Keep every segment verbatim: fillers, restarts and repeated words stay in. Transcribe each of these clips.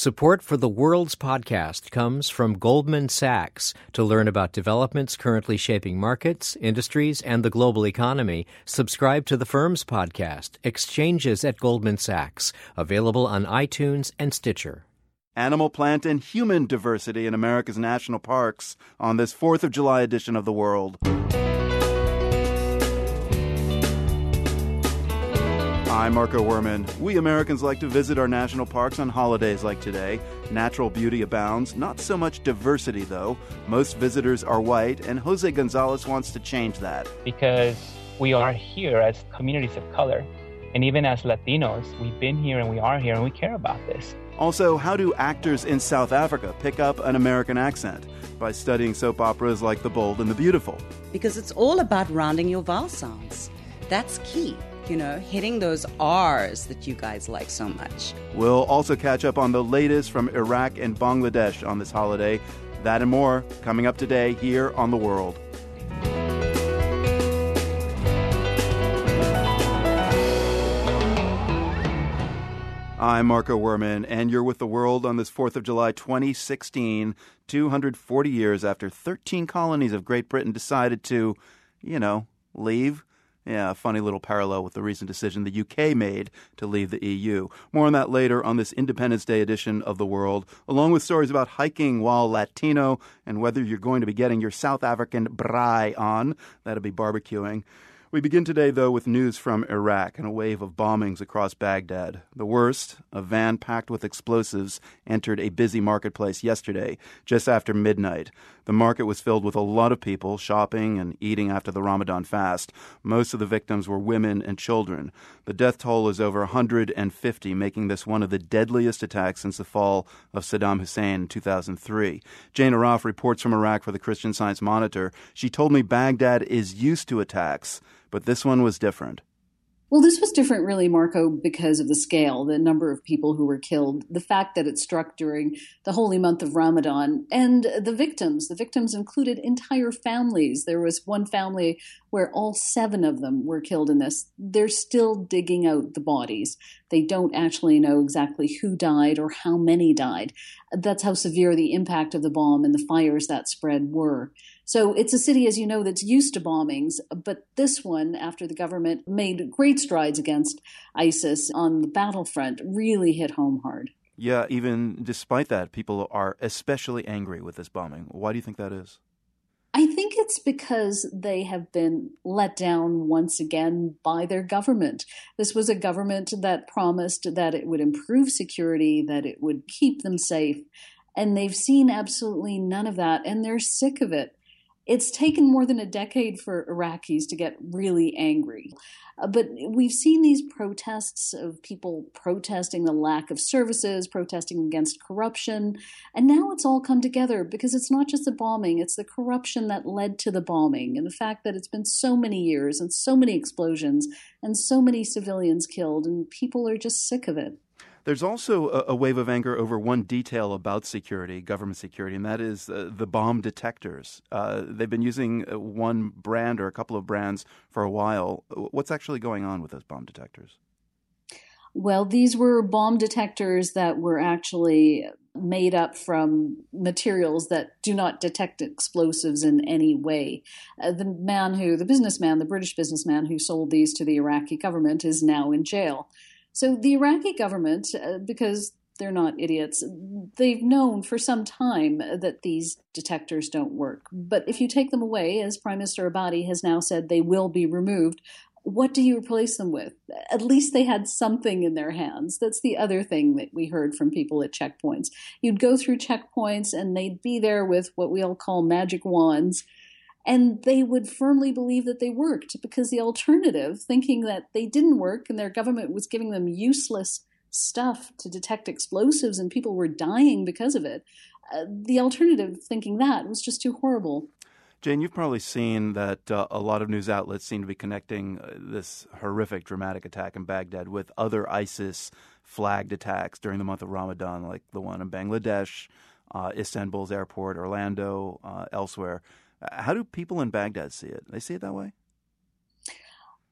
Support for the World's Podcast comes from Goldman Sachs. To learn about developments currently shaping markets, industries, and the global economy, subscribe to the firm's podcast, Exchanges at Goldman Sachs, available on iTunes and Stitcher. Animal, plant, and human diversity in America's national parks on this fourth of July edition of The World. I'm Marco Werman. We Americans like to visit our national parks on holidays like today. Natural beauty abounds, not so much diversity, though. Most visitors are white, and Jose Gonzalez wants to change that. Because we are here as communities of color, and even as Latinos, we've been here and we are here and we care about this. Also, how do actors in South Africa pick up an American accent? By studying soap operas like The Bold and the Beautiful. Because it's all about rounding your vowel sounds. That's key. You know, hitting those R's that you guys like so much. We'll also catch up on the latest from Iraq and Bangladesh on this holiday. That and more coming up today here on The World. I'm Marco Werman, and you're with The World on this fourth of July twenty sixteen, two hundred forty years after thirteen colonies of Great Britain decided to, you know, leave. Yeah, a funny little parallel with the recent decision the U K made to leave the E U. More on that later on this Independence Day edition of The World, along with stories about hiking while Latino and whether you're going to be getting your South African braai on. That'll be barbecuing. We begin today, though, with news from Iraq and a wave of bombings across Baghdad. The worst, a van packed with explosives entered a busy marketplace yesterday, just after midnight. The market was filled with a lot of people shopping and eating after the Ramadan fast. Most of the victims were women and children. The death toll is over one hundred fifty, making this one of the deadliest attacks since the fall of Saddam Hussein in two thousand three. Jane Arraf reports from Iraq for the Christian Science Monitor. She told me Baghdad is used to attacks, but this one was different. Well, this was different, really, Marco, because of the scale, the number of people who were killed, the fact that it struck during the holy month of Ramadan, and the victims. The victims included entire families. There was one family where all seven of them were killed in this. They're still digging out the bodies. They don't actually know exactly who died or how many died. That's how severe the impact of the bomb and the fires that spread were. So it's a city, as you know, that's used to bombings. But this one, after the government made great strides against ISIS on the battlefront, really hit home hard. Yeah, even despite that, people are especially angry with this bombing. Why do you think that is? I think it's because they have been let down once again by their government. This was a government that promised that it would improve security, that it would keep them safe. And they've seen absolutely none of that, and they're sick of it. It's taken more than a decade for Iraqis to get really angry. Uh, but we've seen these protests of people protesting the lack of services, protesting against corruption. And now it's all come together because it's not just the bombing, it's the corruption that led to the bombing and the fact that it's been so many years and so many explosions and so many civilians killed, and people are just sick of it. There's also a, a wave of anger over one detail about security, government security, and that is uh, the bomb detectors. Uh, they've been using one brand or a couple of brands for a while. What's actually going on with those bomb detectors? Well, these were bomb detectors that were actually made up from materials that do not detect explosives in any way. Uh, the man who, the businessman, the British businessman who sold these to the Iraqi government is now in jail. So the Iraqi government, uh, because they're not idiots, they've known for some time that these detectors don't work. But if you take them away, as Prime Minister Abadi has now said they will be removed, what do you replace them with? At least they had something in their hands. That's the other thing that we heard from people at checkpoints. You'd go through checkpoints and they'd be there with what we all call magic wands, and they would firmly believe that they worked, because the alternative, thinking that they didn't work and their government was giving them useless stuff to detect explosives and people were dying because of it, uh, the alternative, thinking that, was just too horrible. Jane, you've probably seen that uh, a lot of news outlets seem to be connecting uh, this horrific, dramatic attack in Baghdad with other ISIS-flagged attacks during the month of Ramadan, like the one in Bangladesh, uh, Istanbul's airport, Orlando, uh, elsewhere. How do people in Baghdad see it? They see it that way?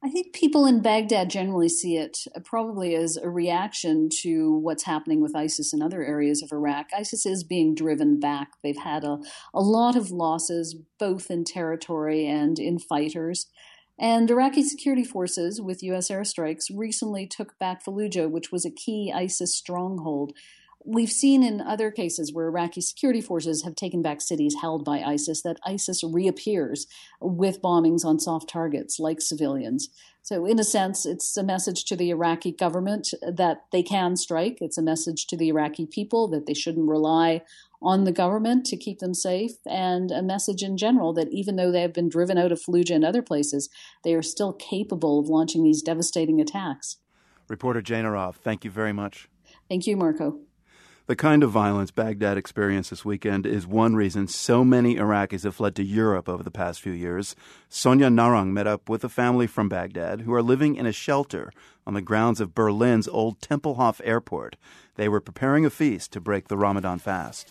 I think people in Baghdad generally see it probably as a reaction to what's happening with ISIS in other areas of Iraq. ISIS is being driven back. They've had a, a lot of losses, both in territory and in fighters. And Iraqi security forces, with U S airstrikes, recently took back Fallujah, which was a key ISIS stronghold. We've seen in other cases where Iraqi security forces have taken back cities held by ISIS that ISIS reappears with bombings on soft targets like civilians. So in a sense, it's a message to the Iraqi government that they can strike. It's a message to the Iraqi people that they shouldn't rely on the government to keep them safe, and a message in general that even though they have been driven out of Fallujah and other places, they are still capable of launching these devastating attacks. Reporter Jane Arov, thank you very much. Thank you, Marco. The kind of violence Baghdad experienced this weekend is one reason so many Iraqis have fled to Europe over the past few years. Sonia Narang met up with a family from Baghdad who are living in a shelter on the grounds of Berlin's old Tempelhof airport. They were preparing a feast to break the Ramadan fast.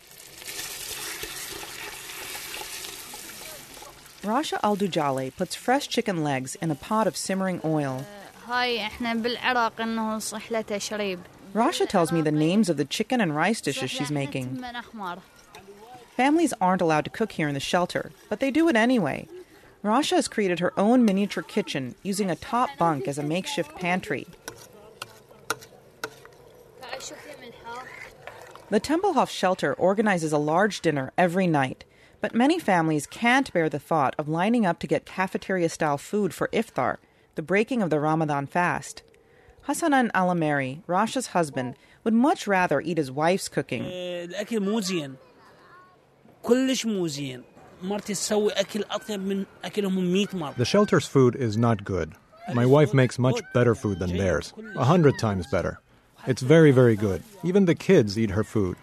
Rasha Al-Dujale puts fresh chicken legs in a pot of simmering oil. Rasha tells me the names of the chicken and rice dishes she's making. Families aren't allowed to cook here in the shelter, but they do it anyway. Rasha has created her own miniature kitchen using a top bunk as a makeshift pantry. The Tempelhof shelter organizes a large dinner every night, but many families can't bear the thought of lining up to get cafeteria-style food for iftar, the breaking of the Ramadan fast. Hassanan Alameri, Rasha's husband, would much rather eat his wife's cooking. The shelter's food is not good. My wife makes much better food than theirs, a hundred times better. It's very, very good. Even the kids eat her food.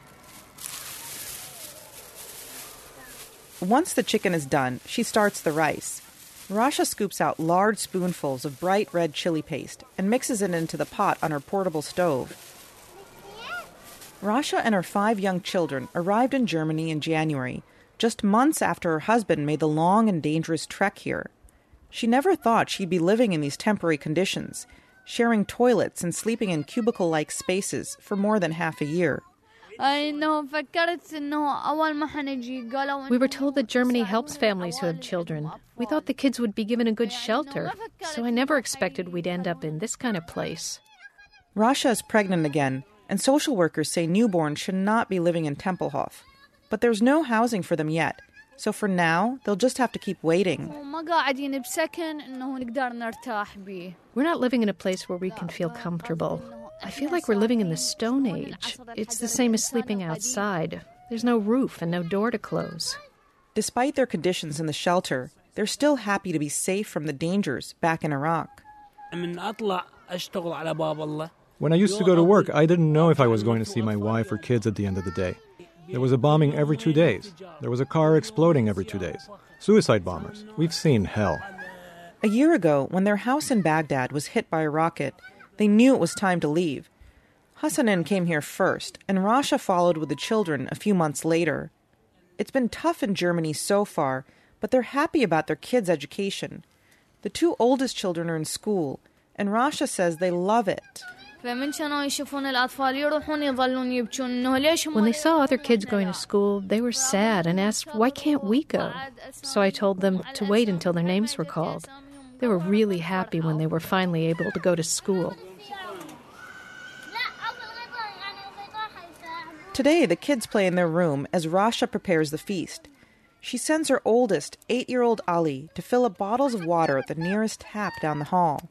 Once the chicken is done, she starts the rice. Rasha scoops out large spoonfuls of bright red chili paste and mixes it into the pot on her portable stove. Rasha and her five young children arrived in Germany in January, just months after her husband made the long and dangerous trek here. She never thought she'd be living in these temporary conditions, sharing toilets and sleeping in cubicle-like spaces for more than half a year. We were told that Germany helps families who have children. We thought the kids would be given a good shelter, so I never expected we'd end up in this kind of place. Rasha is pregnant again, and social workers say newborns should not be living in Tempelhof. But there's no housing for them yet, so for now, they'll just have to keep waiting. We're not living in a place where we can feel comfortable. I feel like we're living in the Stone Age. It's the same as sleeping outside. There's no roof and no door to close. Despite their conditions in the shelter, they're still happy to be safe from the dangers back in Iraq. When I used to go to work, I didn't know if I was going to see my wife or kids at the end of the day. There was a bombing every two days. There was a car exploding every two days. Suicide bombers. We've seen hell. A year ago, when their house in Baghdad was hit by a rocket, they knew it was time to leave. Hassanin came here first, and Rasha followed with the children a few months later. It's been tough in Germany so far, but they're happy about their kids' education. The two oldest children are in school, and Rasha says they love it. When they saw other kids going to school, they were sad and asked, why can't we go? So I told them to wait until their names were called. They were really happy when they were finally able to go to school. Today, the kids play in their room as Rasha prepares the feast. She sends her oldest, eight-year-old Ali, to fill up bottles of water at the nearest tap down the hall.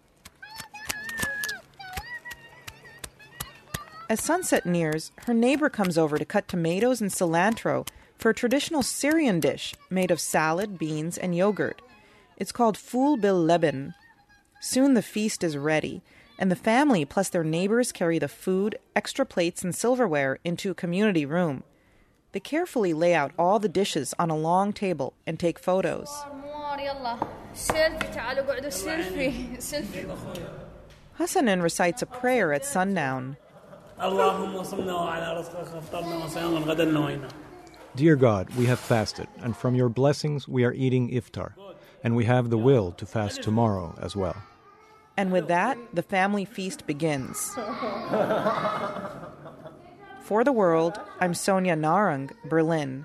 As sunset nears, her neighbor comes over to cut tomatoes and cilantro for a traditional Syrian dish made of salad, beans, and yogurt. It's called Ful Bil Leben. Soon the feast is ready, and the family plus their neighbors carry the food, extra plates, and silverware into a community room. They carefully lay out all the dishes on a long table and take photos. Hassanin recites a prayer at sundown. Dear God, we have fasted, and from your blessings we are eating iftar. and we have the will to fast tomorrow as well. And with that, the family feast begins. For the World, I'm Sonia Narang, Berlin.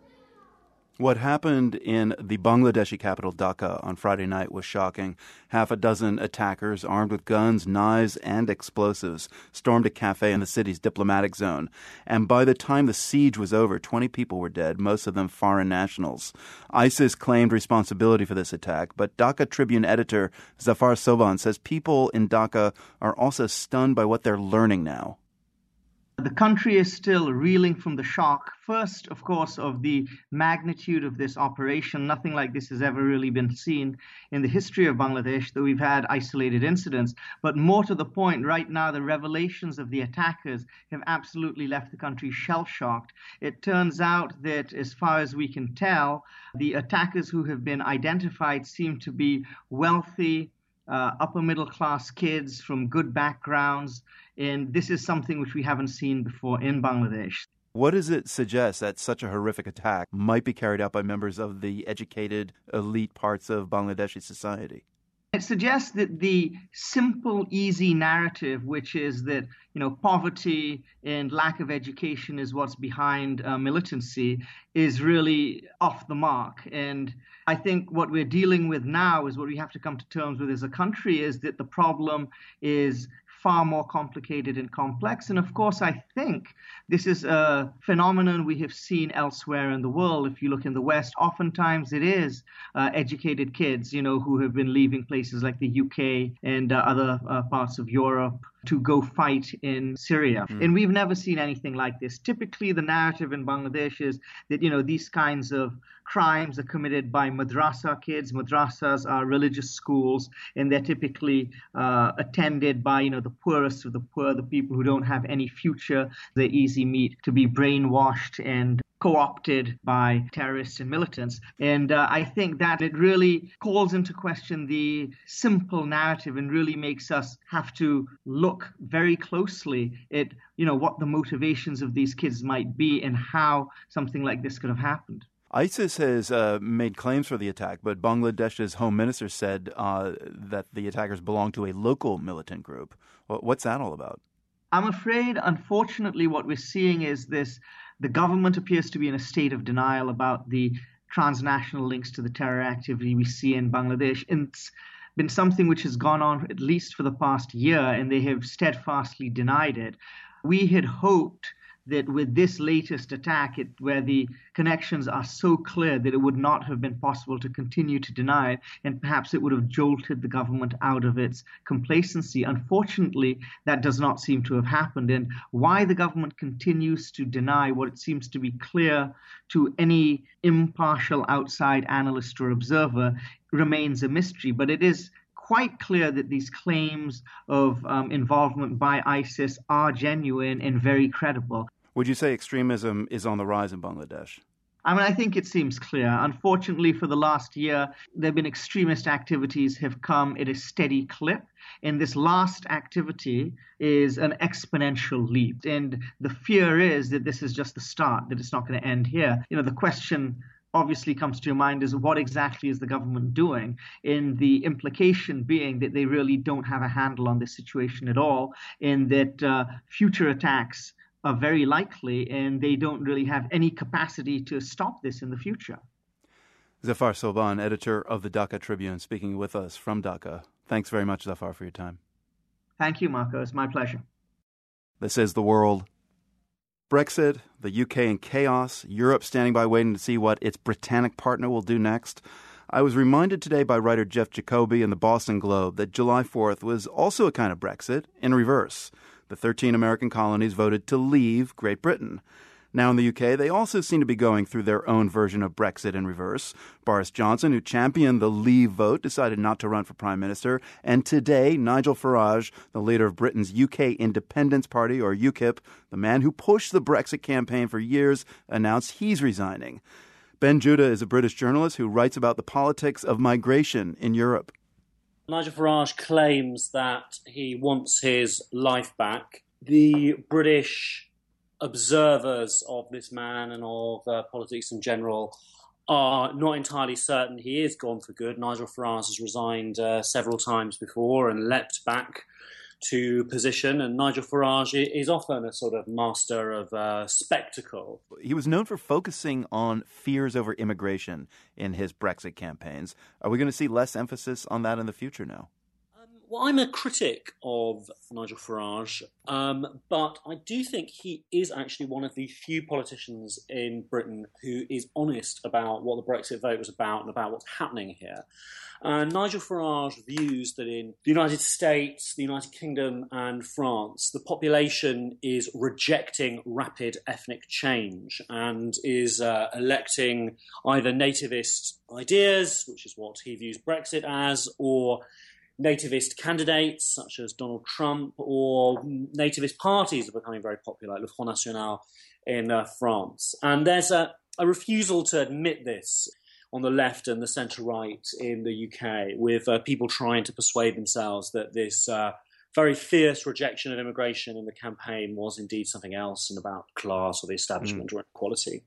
What happened in the Bangladeshi capital Dhaka on Friday night was shocking. Half a dozen attackers armed with guns, knives, and explosives stormed a cafe in the city's diplomatic zone. And by the time the siege was over, twenty people were dead, most of them foreign nationals. ISIS claimed responsibility for this attack, but Dhaka Tribune editor Zafar Soban says people in Dhaka are also stunned by what they're learning now. The country is still reeling from the shock, first, of course, of the magnitude of this operation. Nothing like this has ever really been seen in the history of Bangladesh, though we've had isolated incidents. But more to the point, right now, the revelations of the attackers have absolutely left the country shell-shocked. It turns out that, as far as we can tell, the attackers who have been identified seem to be wealthy, Uh, upper middle class kids from good backgrounds, and this is something which we haven't seen before in Bangladesh. What does it suggest that such a horrific attack might be carried out by members of the educated elite parts of Bangladeshi society? It suggests that the simple, easy narrative, which is that, you know, poverty and lack of education is what's behind uh, militancy, is really off the mark. And I think what we're dealing with now is what we have to come to terms with as a country is that the problem is far more complicated and complex. And of course, I think this is a phenomenon we have seen elsewhere in the world. If you look in the West, oftentimes it is uh, educated kids, you know, who have been leaving places like the U K and uh, other uh, parts of Europe to go fight in Syria. Mm. And we've never seen anything like this. Typically, the narrative in Bangladesh is that, you know, these kinds of crimes are committed by madrasa kids. Madrasas are religious schools, and they're typically uh, attended by, you know, the poorest of the poor, the people who don't have any future. They're easy meat to be brainwashed and co-opted by terrorists and militants. And uh, I think that it really calls into question the simple narrative and really makes us have to look very closely at, you know, what the motivations of these kids might be and how something like this could have happened. ISIS has uh, made claims for the attack, but Bangladesh's home minister said uh, that the attackers belong to a local militant group. What's that all about? I'm afraid, unfortunately, what we're seeing is this. The government appears to be in a state of denial about the transnational links to the terror activity we see in Bangladesh. And it's been something which has gone on at least for the past year, and they have steadfastly denied it. We had hoped that with this latest attack, it, where the connections are so clear that it would not have been possible to continue to deny it, and perhaps it would have jolted the government out of its complacency. Unfortunately, that does not seem to have happened. And why the government continues to deny what it seems to be clear to any impartial outside analyst or observer remains a mystery. But it is quite clear that these claims of um, involvement by ISIS are genuine and very credible. Would you say extremism is on the rise in Bangladesh? I mean, I think it seems clear. Unfortunately, for the last year, there have been extremist activities have come at a steady clip. And this last activity is an exponential leap. And the fear is that this is just the start, that it's not going to end here. You know, the question obviously comes to your mind is what exactly is the government doing? And the implication being that they really don't have a handle on this situation at all, and that uh, future attacks are very likely, and they don't really have any capacity to stop this in the future. Zafar Soban, editor of the Dhaka Tribune, speaking with us from Dhaka. Thanks very much, Zafar, for your time. Thank you, Marco. It's my pleasure. This is The World. Brexit, the U K in chaos, Europe standing by waiting to see what its Britannic partner will do next. I was reminded today by writer Jeff Jacoby in the Boston Globe that July fourth was also a kind of Brexit in reverse. The thirteen American colonies voted to leave Great Britain. Now in the U K, they also seem to be going through their own version of Brexit in reverse. Boris Johnson, who championed the leave vote, decided not to run for prime minister. And today, Nigel Farage, the leader of Britain's U K Independence Party, or UKIP, the man who pushed the Brexit campaign for years, announced he's resigning. Ben Judah is a British journalist who writes about the politics of migration in Europe. Nigel Farage claims that he wants his life back. The British observers of this man and of uh, politics in general are not entirely certain he is gone for good. Nigel Farage has resigned uh, several times before and leapt back to position, and Nigel Farage is often a sort of master of uh, spectacle. He was known for focusing on fears over immigration in his Brexit campaigns. Are we going to see less emphasis on that in the future now? Well, I'm a critic of Nigel Farage, um, but I do think he is actually one of the few politicians in Britain who is honest about what the Brexit vote was about and about what's happening here. Uh, Nigel Farage views that in the United States, the United Kingdom and France, the population is rejecting rapid ethnic change and is uh, electing either nativist ideas, which is what he views Brexit as, or nativist candidates such as Donald Trump, or nativist parties are becoming very popular, like Le Front National in uh, France. And there's a, a refusal to admit this on the left and the centre-right in the U K, with uh, people trying to persuade themselves that this uh, very fierce rejection of immigration in the campaign was indeed something else and about class or the establishment mm. or inequality.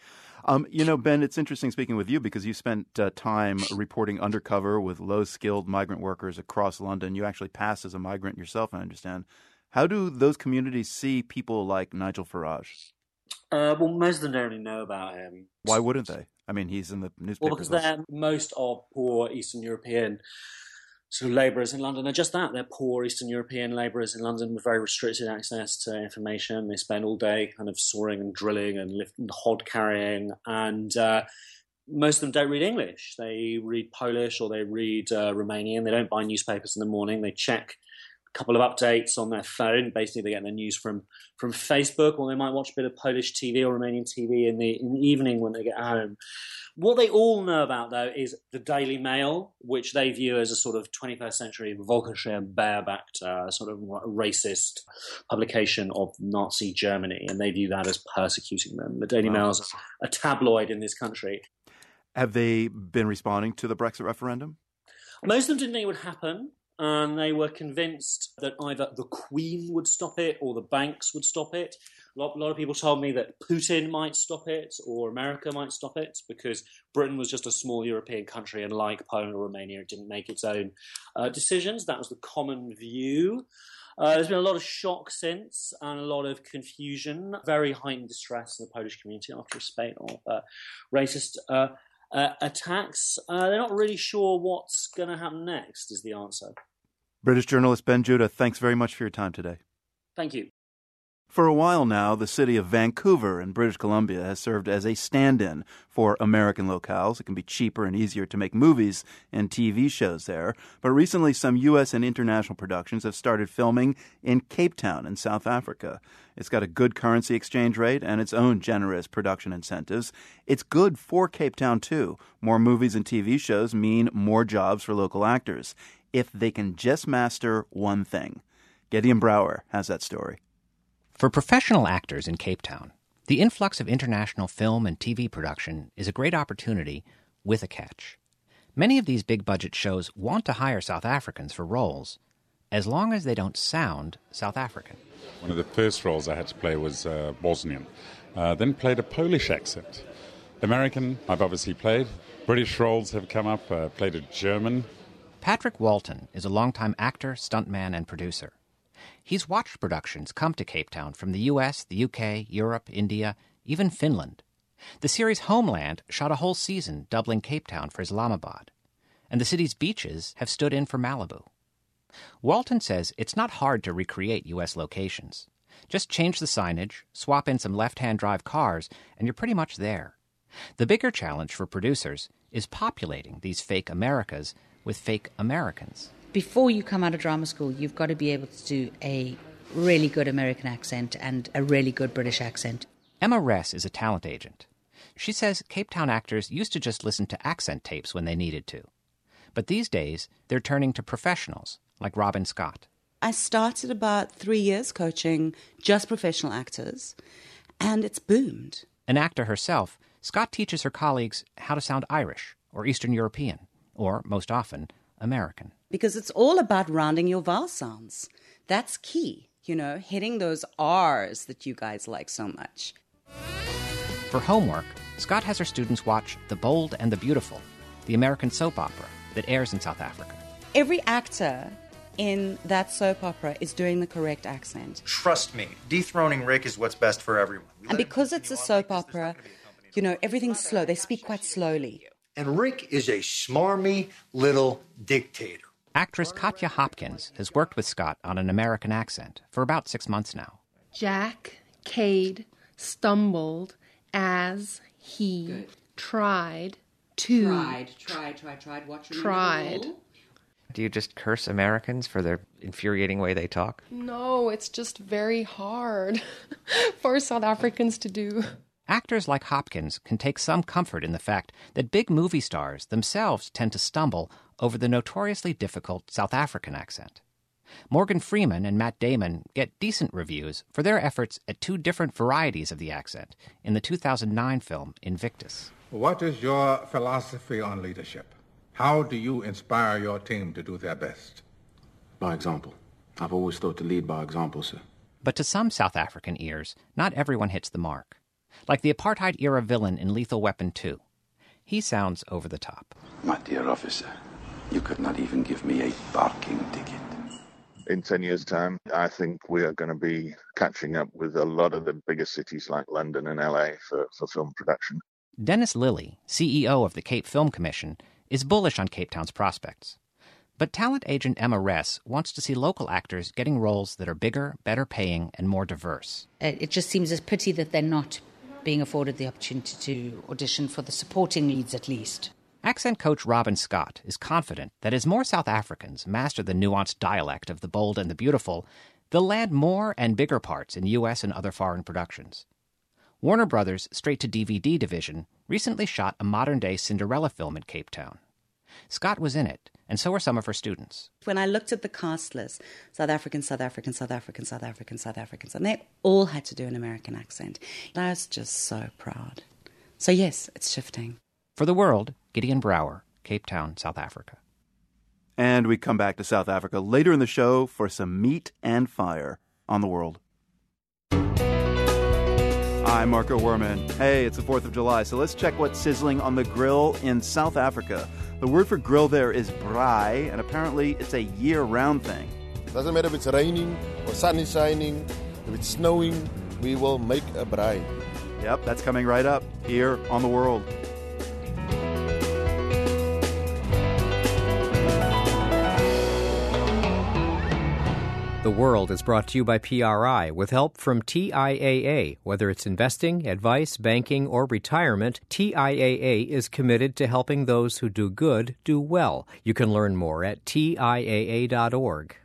Um, you know, Ben, it's interesting speaking with you because you spent uh, time reporting undercover with low-skilled migrant workers across London. You actually passed as a migrant yourself, I understand. How do those communities see people like Nigel Farage? Uh, well, most of them don't really know about him. Why wouldn't they? I mean, he's in the newspapers. Well, because they're most of poor Eastern European sort of labourers in London are just that. They're poor Eastern European labourers in London with very restricted access to information. They spend all day kind of sawing and drilling and lifting, hod carrying, and uh, most of them don't read English. They read Polish or they read uh, Romanian. They don't buy newspapers in the morning. They check a couple of updates on their phone. Basically, they get their news from, from Facebook, or they might watch a bit of Polish T V or Romanian T V in the, in the evening when they get home. What they all know about, though, is the Daily Mail, which they view as a sort of twenty-first century Völkischer Beerbacht, uh, sort of racist publication of Nazi Germany, and they view that as persecuting them. The Daily wow. Mail is a tabloid in this country. Have they been responding to the Brexit referendum? Most of them didn't think it would happen. And they were convinced that either the Queen would stop it or the banks would stop it. A lot, a lot of people told me that Putin might stop it or America might stop it because Britain was just a small European country and like Poland or Romania, it didn't make its own uh, decisions. That was the common view. Uh, there's been a lot of shock since and a lot of confusion, very heightened distress in the Polish community after a spate of uh, racist uh Uh, attacks. Uh, they're not really sure what's going to happen next, is the answer. British journalist Ben Judah, thanks very much for your time today. Thank you. For a while now, the city of Vancouver in British Columbia has served as a stand-in for American locales. It can be cheaper and easier to make movies and T V shows there. But recently, some U S and international productions have started filming in Cape Town in South Africa. It's got a good currency exchange rate and its own generous production incentives. It's good for Cape Town, too. More movies and T V shows mean more jobs for local actors, if they can just master one thing. Gideon Brower has that story. For professional actors in Cape Town, the influx of international film and T V production is a great opportunity with a catch. Many of these big-budget shows want to hire South Africans for roles, as long as they don't sound South African. One of the first roles I had to play was uh, Bosnian, uh, then played a Polish accent. American, I've obviously played. British roles have come up, uh, played a German. Patrick Walton is a longtime actor, stuntman, and producer. He's watched productions come to Cape Town from the U S, the U K, Europe, India, even Finland. The series Homeland shot a whole season doubling Cape Town for Islamabad, and the city's beaches have stood in for Malibu. Walton says it's not hard to recreate U S locations. Just change the signage, swap in some left-hand drive cars, and you're pretty much there. The bigger challenge for producers is populating these fake Americas with fake Americans. Before you come out of drama school, you've got to be able to do a really good American accent and a really good British accent. Emma Ress is a talent agent. She says Cape Town actors used to just listen to accent tapes when they needed to. But these days, they're turning to professionals like Robin Scott. I started about three years coaching just professional actors, and it's boomed. An actor herself, Scott teaches her colleagues how to sound Irish or Eastern European, or, most often, American. Because it's all about rounding your vowel sounds. That's key, you know, hitting those R's that you guys like so much. For homework, Scott has her students watch The Bold and the Beautiful, the American soap opera that airs in South Africa. Every actor in that soap opera is doing the correct accent. Trust me, dethroning Rick is what's best for everyone. And because it's a soap opera, you know, everything's slow. They speak quite slowly. And Rick is a smarmy little dictator. Actress Katja Hopkins has worked with Scott on an American accent for about six months now. Jack Cade stumbled as he Good. tried to... Tried, tried, tried, tried. Watch your Tried. Do you just curse Americans for their infuriating way they talk? No, it's just very hard for South Africans to do. Actors like Hopkins can take some comfort in the fact that big movie stars themselves tend to stumble over the notoriously difficult South African accent. Morgan Freeman and Matt Damon get decent reviews for their efforts at two different varieties of the accent in the two thousand nine film Invictus. What is your philosophy on leadership? How do you inspire your team to do their best? By example. I've always thought to lead by example, sir. But to some South African ears, not everyone hits the mark. Like the apartheid-era villain in Lethal Weapon two. He sounds over the top. My dear officer, you could not even give me a parking ticket. In ten years' time, I think we are going to be catching up with a lot of the bigger cities like London and L A for, for film production. Dennis Lilly, C E O of the Cape Film Commission, is bullish on Cape Town's prospects. But talent agent Emma Ress wants to see local actors getting roles that are bigger, better paying, and more diverse. It just seems a pity that they're not being afforded the opportunity to audition for the supporting leads at least. Accent coach Robin Scott is confident that as more South Africans master the nuanced dialect of the bold and the beautiful, they'll land more and bigger parts in U S and other foreign productions. Warner Brothers' straight-to-D V D division recently shot a modern-day Cinderella film in Cape Town. Scott was in it, and so were some of her students. When I looked at the cast list, South African, South African, South African, South African, South Africans, and they all had to do an American accent. I was just so proud. So yes, it's shifting. For The World, Gideon Brower, Cape Town, South Africa. And we come back to South Africa later in the show for some meat and fire on The World. I'm Marco Werman. Hey, it's the fourth of July, so let's check what's sizzling on the grill in South Africa. The word for grill there is braai, and apparently it's a year-round thing. Doesn't matter if it's raining or sun is shining, if it's snowing, we will make a braai. Yep, that's coming right up here on The World. The World is brought to you by P R I with help from T I A A. Whether it's investing, advice, banking, or retirement, T I A A is committed to helping those who do good do well. You can learn more at T I A A dot org.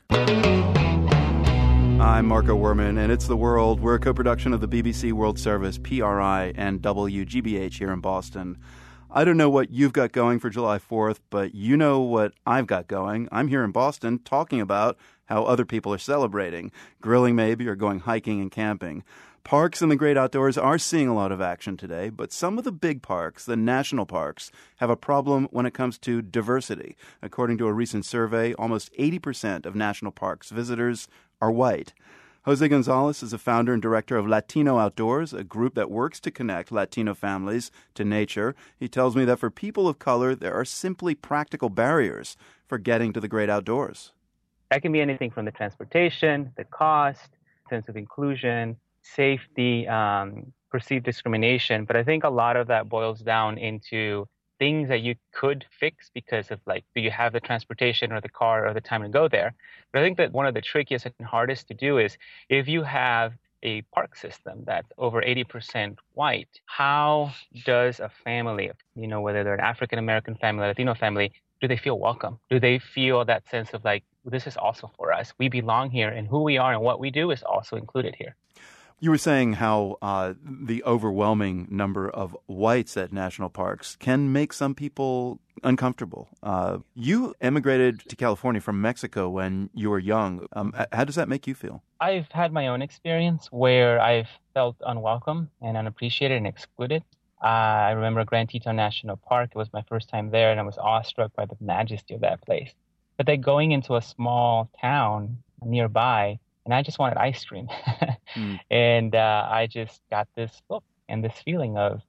I'm Marco Werman, and it's The World. We're a co-production of the B B C World Service, P R I, and W G B H here in Boston. I don't know what you've got going for July fourth, but you know what I've got going. I'm here in Boston talking about how other people are celebrating, grilling maybe, or going hiking and camping. Parks and the great outdoors are seeing a lot of action today, but some of the big parks, the national parks, have a problem when it comes to diversity. According to a recent survey, almost eighty percent of national parks visitors are white. Jose Gonzalez is a founder and director of Latino Outdoors, a group that works to connect Latino families to nature. He tells me that for people of color, there are simply practical barriers for getting to the great outdoors. That can be anything from the transportation, the cost, sense of inclusion, safety, um, perceived discrimination. But I think a lot of that boils down into things that you could fix because of, like, do you have the transportation or the car or the time to go there? But I think that one of the trickiest and hardest to do is if you have a park system that's over eighty percent white, how does a family, you know, whether they're an African-American family, Latino family, do they feel welcome? Do they feel that sense of like, this is also for us. We belong here, and who we are and what we do is also included here. You were saying how uh, the overwhelming number of whites at national parks can make some people uncomfortable. Uh, you emigrated to California from Mexico when you were young. Um, how does that make you feel? I've had my own experience where I've felt unwelcome and unappreciated and excluded. Uh, I remember Grand Teton National Park. It was my first time there, and I was awestruck by the majesty of that place. But then going into a small town nearby, and I just wanted ice cream. mm. And uh, I just got this look and this feeling of,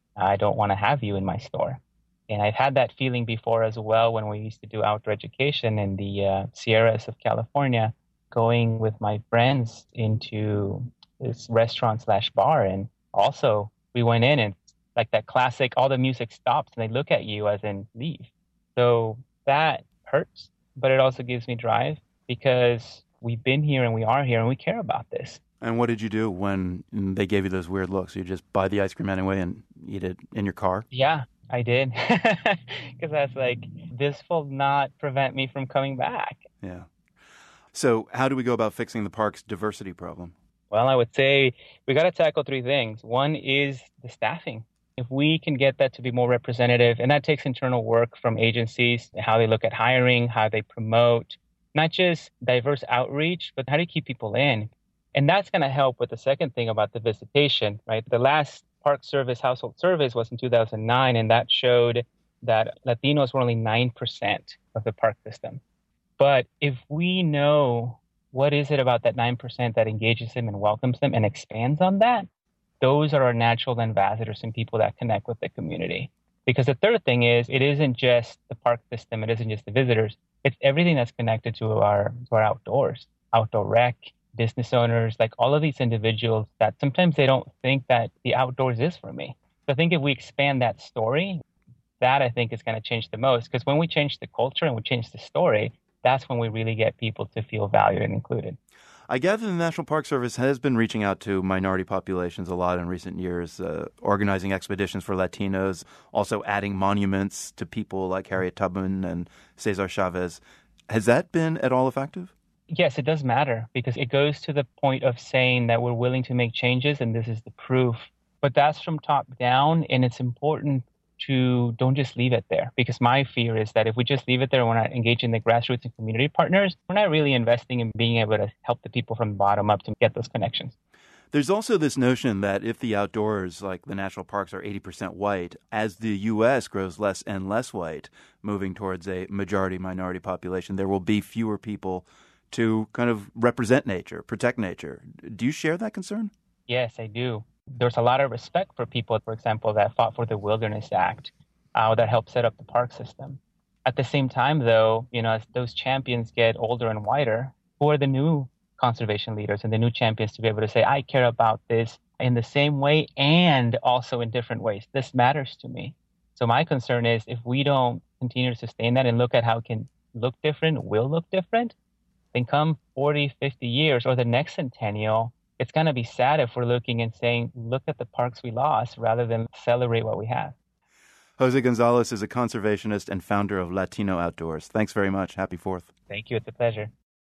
I don't want to have you in my store. And I've had that feeling before as well when we used to do outdoor education in the uh, Sierras of California, going with my friends into this restaurant slash bar. And also we went in and like that classic, all the music stops and they look at you as in leave. So that hurts, but it also gives me drive because we've been here and we are here and we care about this. And what did you do when they gave you those weird looks? You just buy the ice cream anyway and eat it in your car? Yeah, I did. Because I was like, this will not prevent me from coming back. Yeah. So how do we go about fixing the park's diversity problem? Well, I would say we got to tackle three things. One is the staffing. If we can get that to be more representative, and that takes internal work from agencies, how they look at hiring, how they promote, not just diverse outreach, but how do you keep people in? And that's going to help with the second thing about the visitation, right? The last Park Service household surveys was in two thousand nine, and that showed that Latinos were only nine percent of the park system. But if we know what is it about that nine percent that engages them and welcomes them and expands on that, those are our natural ambassadors and people that connect with the community. Because the third thing is, it isn't just the park system, it isn't just the visitors, it's everything that's connected to our, to our outdoors, outdoor rec, business owners, like all of these individuals that sometimes they don't think that the outdoors is for me. So I think if we expand that story, that I think is going to change the most. Because when we change the culture and we change the story, that's when we really get people to feel valued and included. I gather the National Park Service has been reaching out to minority populations a lot in recent years, uh, organizing expeditions for Latinos, also adding monuments to people like Harriet Tubman and Cesar Chavez. Has that been at all effective? Yes, it does matter because it goes to the point of saying that we're willing to make changes and this is the proof. But that's from top down, and it's important to don't just leave it there, because my fear is that if we just leave it there and we're not engaging the grassroots and community partners, we're not really investing in being able to help the people from the bottom up to get those connections. There's also this notion that if the outdoors, like the national parks, are eighty percent white, as the U S grows less and less white, moving towards a majority-minority population, there will be fewer people to kind of represent nature, protect nature. Do you share that concern? Yes, I do. There's a lot of respect for people, for example, that fought for the Wilderness Act, uh, that helped set up the park system. At the same time, though, you know, as those champions get older and whiter, who are the new conservation leaders and the new champions to be able to say, I care about this in the same way and also in different ways. This matters to me. So my concern is if we don't continue to sustain that and look at how it can look different, will look different, then come forty, fifty years or the next centennial, it's going to be sad if we're looking and saying, look at the parks we lost rather than celebrate what we have. Jose Gonzalez is a conservationist and founder of Latino Outdoors. Thanks very much. Happy Fourth. Thank you. It's a pleasure.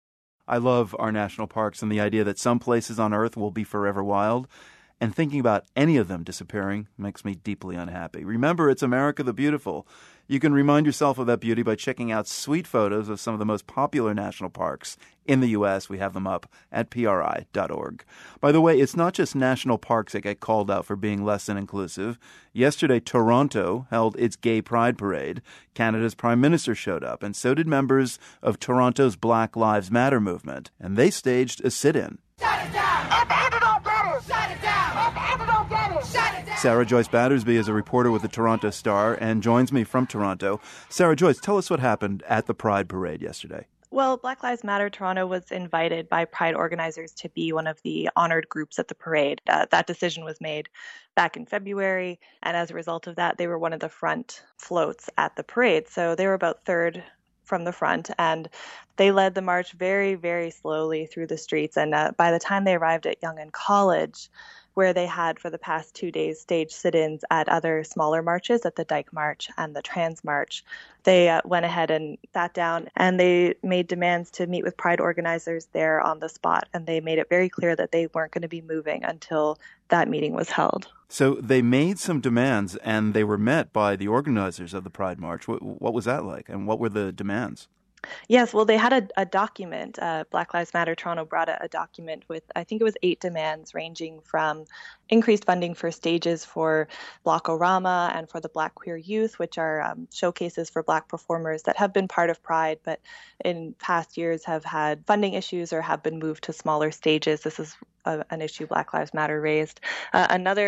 I love our national parks and the idea that some places on Earth will be forever wild. And thinking about any of them disappearing makes me deeply unhappy. Remember, it's America the Beautiful. You can remind yourself of that beauty by checking out sweet photos of some of the most popular national parks in the U S. We have them up at P R I dot org. By the way, it's not just national parks that get called out for being less than inclusive. Yesterday, Toronto held its Gay Pride Parade. Canada's Prime Minister showed up, and so did members of Toronto's Black Lives Matter movement. And they staged a sit-in. Shut it down! If Andrew don't get it! Shut it down! If Andrew don't get it! Shut it down! Sarah Joyce Battersby is a reporter with the Toronto Star and joins me from Toronto. Sarah Joyce, tell us what happened at the Pride Parade yesterday. Well, Black Lives Matter Toronto was invited by Pride organizers to be one of the honored groups at the parade. Uh, that decision was made back in February, and as a result of that, they were one of the front floats at the parade. So they were about third from the front, and they led the march very, very slowly through the streets. And uh, by the time they arrived at Yonge and College, where they had for the past two days staged sit-ins at other smaller marches, at the Dyke March and the Trans March, they uh, went ahead and sat down and they made demands to meet with Pride organizers there on the spot. And they made it very clear that they weren't going to be moving until that meeting was held. So they made some demands and they were met by the organizers of the Pride March. What, what was that like, and what were the demands? Yes, well, they had a, a document. Uh, Black Lives Matter Toronto brought a, a document with, I think it was eight demands, ranging from increased funding for stages for Blockorama and for the Black Queer Youth, which are um, showcases for Black performers that have been part of Pride, but in past years have had funding issues or have been moved to smaller stages. This is a, an issue Black Lives Matter raised. Uh, another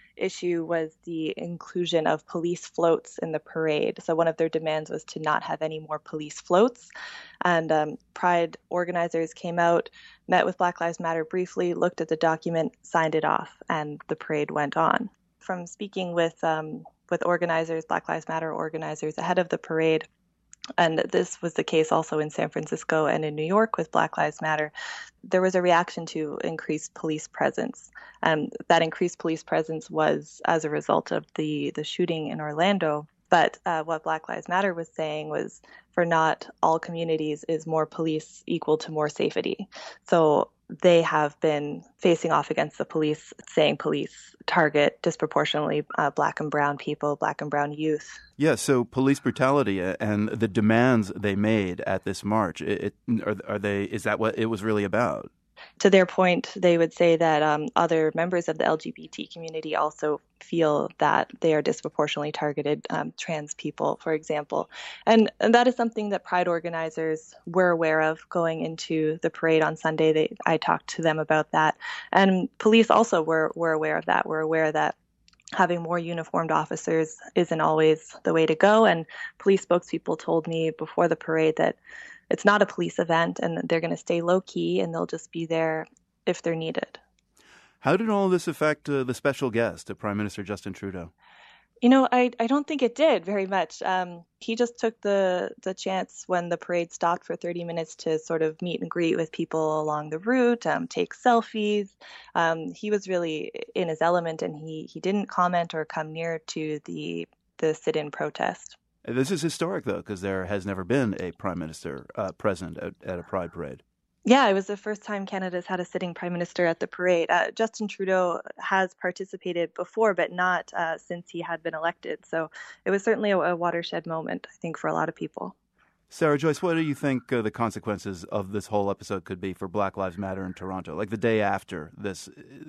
issue was the inclusion of police floats in the parade. So one of their demands was to not have any more police floats. And um, Pride organizers came out, met with Black Lives Matter briefly, looked at the document, signed it off, and the parade went on. From speaking with um, with organizers, Black Lives Matter organizers ahead of the parade, and this was the case also in San Francisco and in New York with Black Lives Matter, there was a reaction to increased police presence. And that increased police presence was as a result of the, the shooting in Orlando. But uh, what Black Lives Matter was saying was, for not all communities is more police equal to more safety. So they have been facing off against the police, saying police target disproportionately uh, Black and brown people, Black and brown youth. Yeah, so police brutality and the demands they made at this march, it, it, are, are they? Is that what it was really about? To their point, they would say that um, other members of the L G B T community also feel that they are disproportionately targeted, um, trans people, for example. And, and that is something that Pride organizers were aware of going into the parade on Sunday. They, I talked to them about that. And police also were, were aware of that. We're aware that having more uniformed officers isn't always the way to go. And police spokespeople told me before the parade that it's not a police event and they're going to stay low key and they'll just be there if they're needed. How did all this affect uh, the special guest, uh, Prime Minister Justin Trudeau? You know, I, I don't think it did very much. Um, he just took the, the chance when the parade stopped for thirty minutes to sort of meet and greet with people along the route, um, take selfies. Um, he was really in his element, and he, he didn't comment or come near to the the sit-in protest. This is historic, though, because there has never been a prime minister uh, present at, at a Pride parade. Yeah, it was the first time Canada's had a sitting prime minister at the parade. Uh, Justin Trudeau has participated before, but not uh, since he had been elected. So it was certainly a, a watershed moment, I think, for a lot of people. Sarah Joyce, what do you think uh, the consequences of this whole episode could be for Black Lives Matter in Toronto? Like the day after this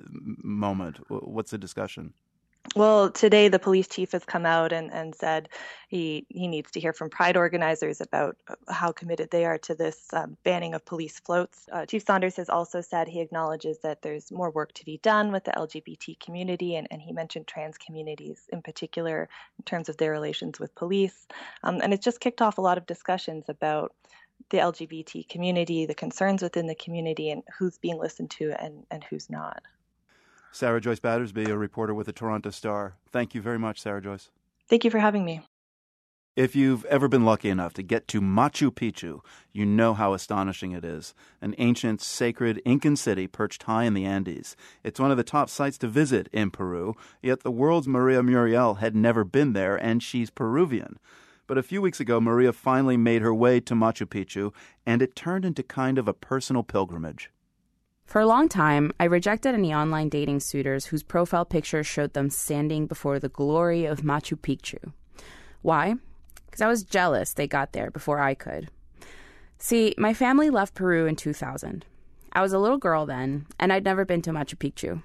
moment, what's the discussion? Well, today the police chief has come out and, and said he he needs to hear from Pride organizers about how committed they are to this um, banning of police floats. Uh, Chief Saunders has also said he acknowledges that there's more work to be done with the L G B T community, and, and he mentioned trans communities in particular in terms of their relations with police. Um, and it's just kicked off a lot of discussions about the L G B T community, the concerns within the community, and who's being listened to and, and who's not. Sarah Joyce Battersby, a reporter with the Toronto Star. Thank you very much, Sarah Joyce. Thank you for having me. If you've ever been lucky enough to get to Machu Picchu, you know how astonishing it is. An ancient, sacred Incan city perched high in the Andes. It's one of the top sites to visit in Peru, yet the world's Maria Muriel had never been there, and she's Peruvian. But a few weeks ago, Maria finally made her way to Machu Picchu, and it turned into kind of a personal pilgrimage. For a long time, I rejected any online dating suitors whose profile pictures showed them standing before the glory of Machu Picchu. Why? Because I was jealous they got there before I could. See, my family left Peru in two thousand. I was a little girl then, and I'd never been to Machu Picchu.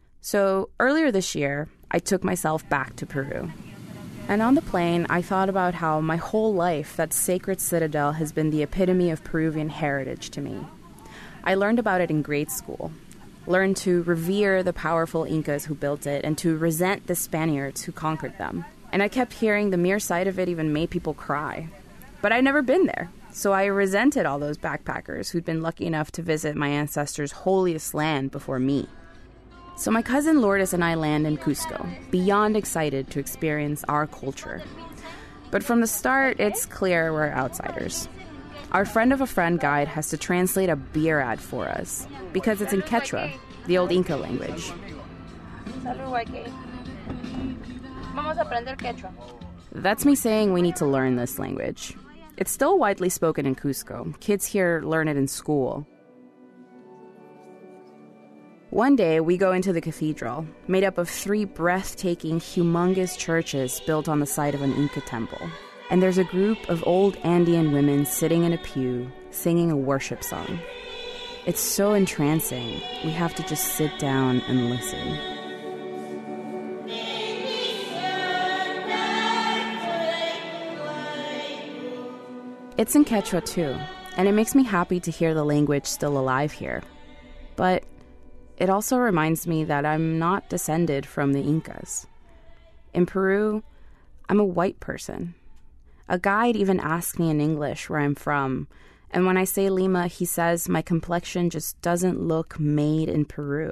So earlier this year, I took myself back to Peru. And on the plane, I thought about how my whole life that sacred citadel has been the epitome of Peruvian heritage to me. I learned about it in grade school, learned to revere the powerful Incas who built it and to resent the Spaniards who conquered them. And I kept hearing the mere sight of it even made people cry. But I'd never been there, so I resented all those backpackers who'd been lucky enough to visit my ancestors' holiest land before me. So my cousin Lourdes and I land in Cusco, beyond excited to experience our culture. But from the start, it's clear we're outsiders. Our friend of a friend guide has to translate a beer ad for us, because it's in Quechua, the old Inca language. That's me saying we need to learn this language. It's still widely spoken in Cusco. Kids here learn it in school. One day, we go into the cathedral, made up of three breathtaking, humongous churches built on the site of an Inca temple. And there's a group of old Andean women sitting in a pew, singing a worship song. It's so entrancing, we have to just sit down and listen. It's in Quechua too, and it makes me happy to hear the language still alive here. But it also reminds me that I'm not descended from the Incas. In Peru, I'm a white person. A guide even asks me in English where I'm from, and when I say Lima, he says my complexion just doesn't look made in Peru.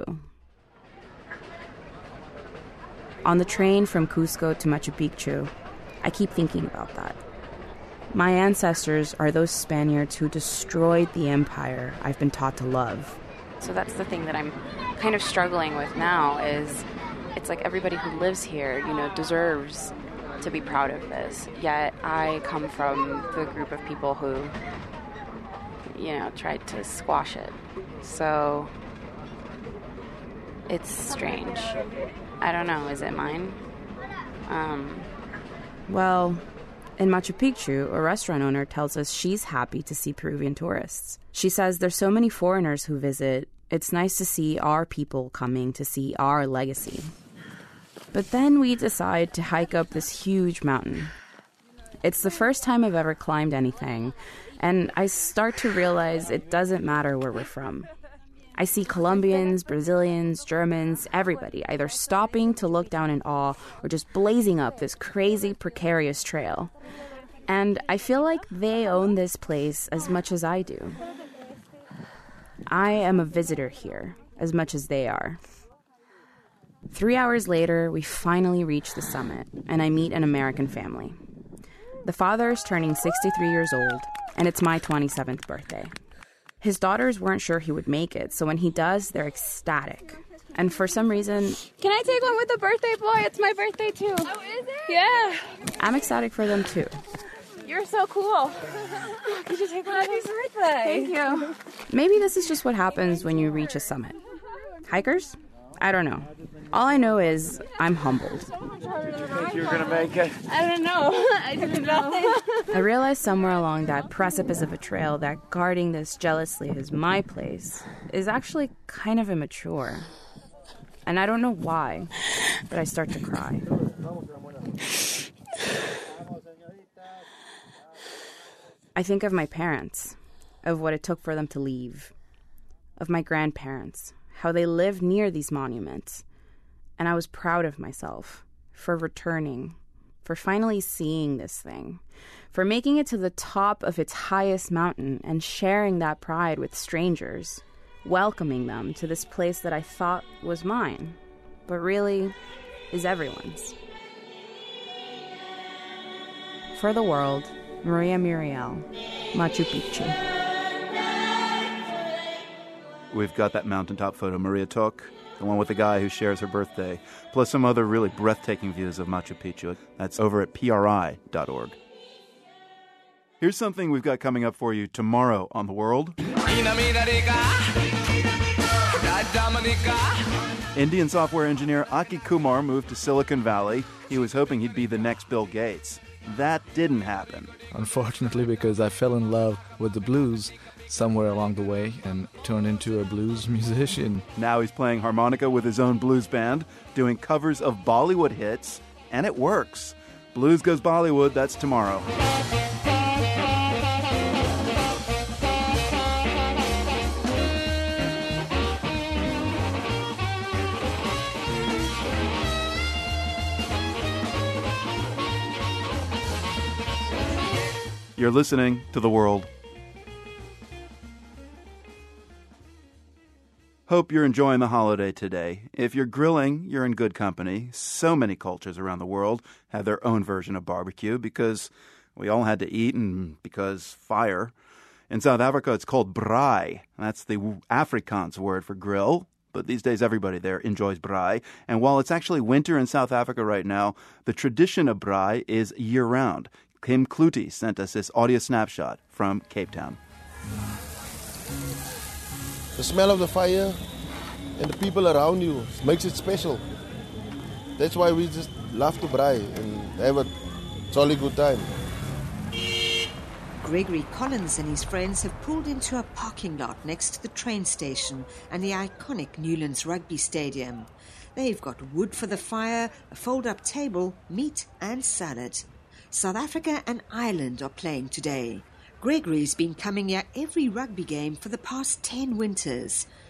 On the train from Cusco to Machu Picchu, I keep thinking about that. My ancestors are those Spaniards who destroyed the empire I've been taught to love. So that's the thing that I'm kind of struggling with now is it's like everybody who lives here, you know, deserves to be proud of this. Yet I come from the group of people who, you know, tried to squash it. So it's strange. I don't know, is it mine? Um, well, in Machu Picchu, a restaurant owner tells us she's happy to see Peruvian tourists. She says there's so many foreigners who visit, it's nice to see our people coming to see our legacy. But then we decide to hike up this huge mountain. It's the first time I've ever climbed anything, and I start to realize it doesn't matter where we're from. I see Colombians, Brazilians, Germans, everybody either stopping to look down in awe or just blazing up this crazy, precarious trail. And I feel like they own this place as much as I do. I am a visitor here as much as they are. Three hours later, we finally reach the summit, and I meet an American family. The father is turning sixty-three years old, and it's my twenty-seventh birthday. His daughters weren't sure he would make it, so when he does, they're ecstatic. And for some reason... Can I take one with the birthday boy? It's my birthday, too. Oh, is it? Yeah. I'm ecstatic for them, too. You're so cool. Could you take one? Happy birthday. Thank you. Maybe this is just what happens when you reach a summit. Hikers? I don't know. All I know is I'm humbled. Think you're going to make it? I don't know. I didn't know. I realized somewhere along that precipice of a trail that guarding this jealously as my place is actually kind of immature. And I don't know why, but I start to cry. I think of my parents, of what it took for them to leave, of my grandparents, how they lived near these monuments. And I was proud of myself for returning, for finally seeing this thing, for making it to the top of its highest mountain and sharing that pride with strangers, welcoming them to this place that I thought was mine, but really is everyone's. For the world, Maria Muriel, Machu Picchu. We've got that mountaintop photo Maria took, the one with the guy who shares her birthday, plus some other really breathtaking views of Machu Picchu. That's over at P R I dot org. Here's something we've got coming up for you tomorrow on The World. Indian software engineer Aki Kumar moved to Silicon Valley. He was hoping he'd be the next Bill Gates. That didn't happen. Unfortunately, because I fell in love with the blues somewhere along the way and turned into a blues musician. Now he's playing harmonica with his own blues band, doing covers of Bollywood hits, and it works. Blues Goes Bollywood, that's tomorrow. You're listening to The World. Hope you're enjoying the holiday today. If you're grilling, you're in good company. So many cultures around the world have their own version of barbecue because we all had to eat and because fire. In South Africa, it's called braai. That's the Afrikaans word for grill. But these days, everybody there enjoys braai. And while it's actually winter in South Africa right now, the tradition of braai is year-round. Kim Kluti sent us this audio snapshot from Cape Town. The smell of the fire and the people around you makes it special. That's why we just love to braai and have a jolly good time. Gregory Collins and his friends have pulled into a parking lot next to the train station and the iconic Newlands Rugby Stadium. They've got wood for the fire, a fold-up table, meat and salad. South Africa and Ireland are playing today. Gregory's been coming here every rugby game for the past ten winters.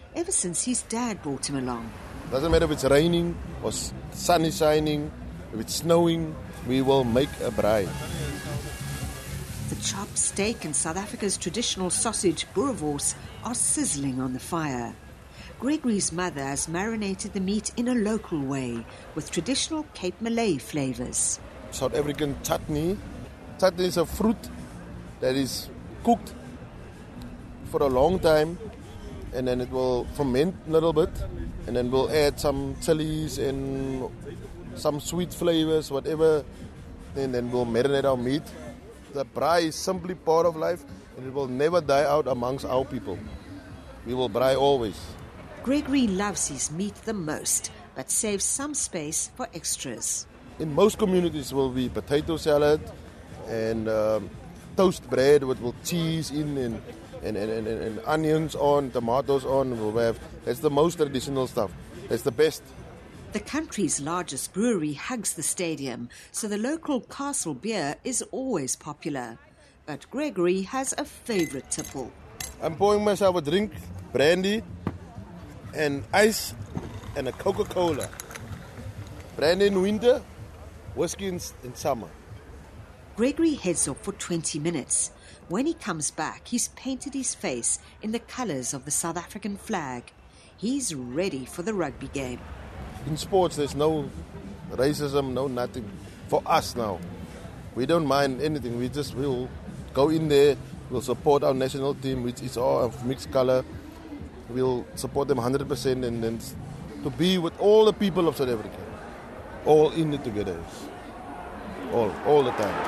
ever since his dad brought him along. Doesn't matter if it's raining or sun is shining, if it's snowing, we will make a braai. The chopped steak and South Africa's traditional sausage boerewors are sizzling on the fire. Gregory's mother has marinated the meat in a local way with traditional Cape Malay flavours. South African chutney. Chutney is a fruit that is cooked for a long time, and then it will ferment a little bit, and then we'll add some chilies and some sweet flavors, whatever, and then we'll marinate our meat. The braai is simply part of life, and it will never die out amongst our people. We will braai always. Gregory loves his meat the most, but saves some space for extras. In most communities will be potato salad and um, toast bread with, with cheese in and, and, and, and, and onions on, tomatoes on. We'll have, that's the most traditional stuff. That's the best. The country's largest brewery hugs the stadium, so the local Castle beer is always popular. But Gregory has a favourite tipple. I'm pouring myself a drink, brandy, and ice, and a Coca-Cola. Brandy in winter, whiskey in, in summer. Gregory heads off for twenty minutes. When he comes back, he's painted his face in the colours of the South African flag. He's ready for the rugby game. In sports, there's no racism, no nothing. For us now, we don't mind anything. We just will go in there, we'll support our national team, which is all of mixed color. We'll support them one hundred percent, and then to be with all the people of South Africa, all in it together, all, all the time.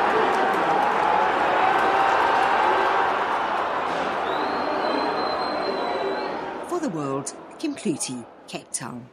For the World, Kim Clutie, Cape Town.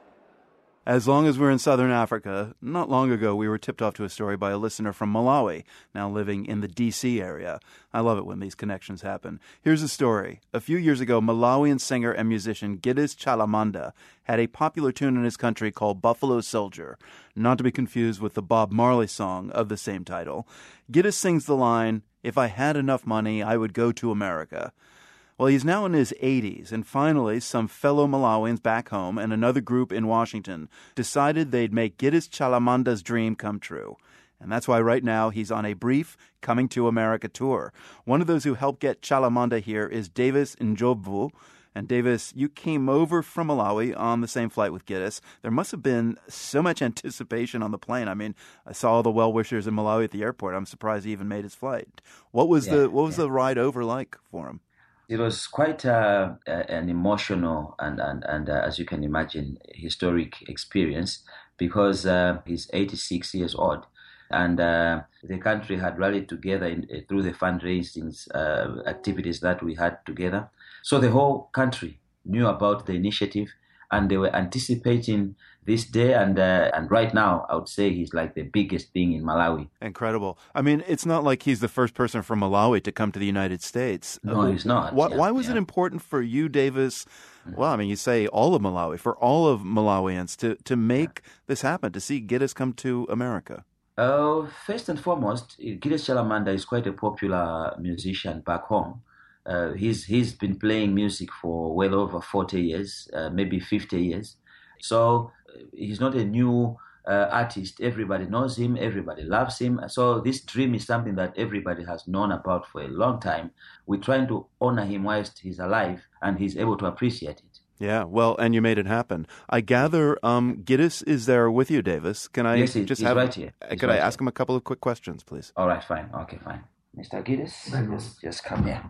As long as we're in southern Africa, not long ago we were tipped off to a story by a listener from Malawi, now living in the D C area. I love it when these connections happen. Here's a story. A few years ago, Malawian singer and musician Giddes Chalamanda had a popular tune in his country called Buffalo Soldier, not to be confused with the Bob Marley song of the same title. Giddes sings the line, "If I had enough money, I would go to America." Well, he's now in his eighties, and finally some fellow Malawians back home and another group in Washington decided they'd make Giddes Chalamanda's dream come true. And that's why right now he's on a brief Coming to America tour. One of those who helped get Chalamanda here is Davis Njobvu. And Davis, you came over from Malawi on the same flight with Giddes. There must have been so much anticipation on the plane. I mean, I saw all the well-wishers in Malawi at the airport. I'm surprised he even made his flight. What was yeah, the what was yeah. the ride over like for him? It was quite uh, an emotional and, and, and uh, as you can imagine, historic experience because uh, he's eighty-six years old. And uh, the country had rallied together in, uh, through the fundraising uh, activities that we had together. So the whole country knew about the initiative and they were anticipating this day. And uh, and right now, I would say he's like the biggest thing in Malawi. Incredible. I mean, it's not like he's the first person from Malawi to come to the United States. No, uh, he's not. Why, yeah, why was yeah. it important for you, Davis? Well, I mean, you say all of Malawi, for all of Malawians to, to make yeah. this happen, to see Giddes come to America? Uh, first and foremost, Giddes Chalamanda is quite a popular musician back home. Uh, he's he's been playing music for well over forty years, uh, maybe fifty years. So uh, he's not a new uh, artist. Everybody knows him. Everybody loves him. So this dream is something that everybody has known about for a long time. We're trying to honor him whilst he's alive and he's able to appreciate it. Yeah, well, and you made it happen. I gather um, Giddes is there with you, Davis. Can I yes, he, just he's have? Right here. He's could right I ask here. him a couple of quick questions, please? All right, fine. Okay, fine. Mister Giddes, just, just come here.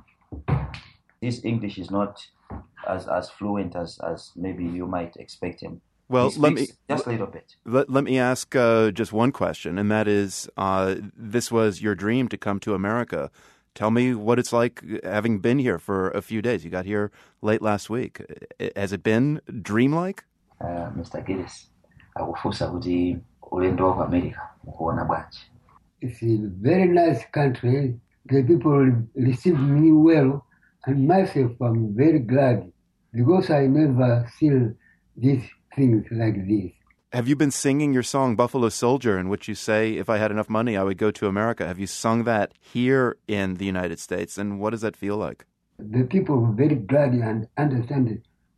His English is not as as fluent as, as maybe you might expect him. Well, let me just a little bit. Let, let me ask uh, just one question, and that is: uh, this was your dream to come to America. Tell me what it's like having been here for a few days. You got here late last week. Has it been dreamlike? Uh, Mister Giddes, akufunsa kuti ulendo wa America ukuona bwanji? It's a very nice country. The people received me well, and myself, I'm very glad because I never seen these things like this. Have you been singing your song Buffalo Soldier, in which you say, if I had enough money, I would go to America? Have you sung that here in the United States, and what does that feel like? The people were very glad and understand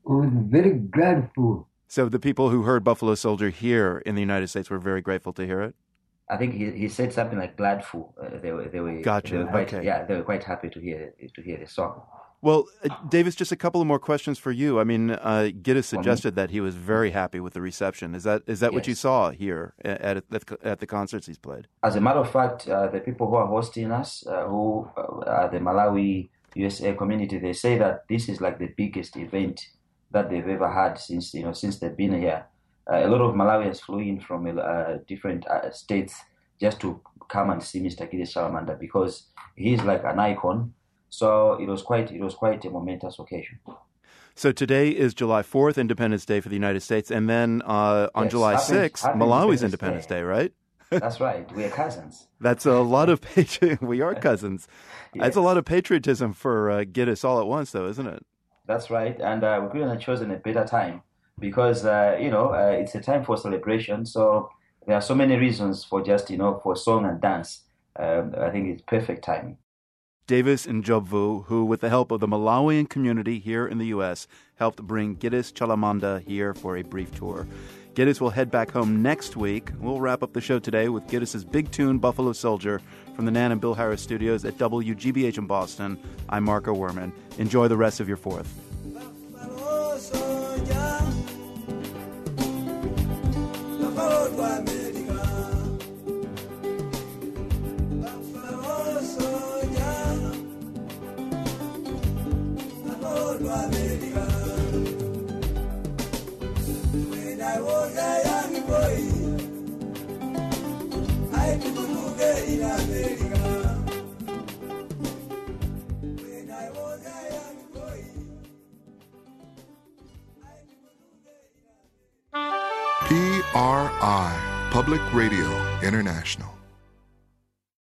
was very grateful. So the people who heard Buffalo Soldier here in the United States were very grateful to hear it? I think he, he said something like gladful. Uh, they were they were, gotcha. they were quite, okay. Yeah, they were quite happy to hear to hear the song. Well, uh, Davis, just a couple of more questions for you. I mean, uh, Gittes suggested that he was very happy with the reception. Is that is that yes. what you saw here at, at at the concerts he's played? As a matter of fact, uh, the people who are hosting us, uh, who are the Malawi U S A community, they say that this is like the biggest event that they've ever had since you know since they've been here. Uh, a lot of Malawians flew in from uh, different uh, states just to come and see Mister Gilles Chalamanda because he's like an icon. So it was quite it was quite a momentous occasion. So today is July fourth, Independence Day for the United States, and then uh, on yes, July happy, sixth, happy Malawi's Independence Independence Day, Day right? That's right. We are cousins. That's a lot of patri- we are cousins. Yes. That's a lot of patriotism for uh, Gittes all at once, though, isn't it? That's right, and uh, we couldn't have chosen a better time because uh, you know uh, it's a time for celebration. So there are so many reasons for just you know for song and dance. Um, I think it's perfect timing. Davis Njobvu, who, with the help of the Malawian community here in the U S, helped bring Gilles Chalamanda here for a brief tour. Gittes will head back home next week. We'll wrap up the show today with Gittes' big tune, Buffalo Soldier, from the Nan and Bill Harris studios at W G B H in Boston. I'm Marco Werman. Enjoy the rest of your fourth. Buffalo Soldier, Buffalo America. Buffalo Soldier, Buffalo America. When I was a young boy, I took to get in America. When I was a young boy, P R I, Public Radio International.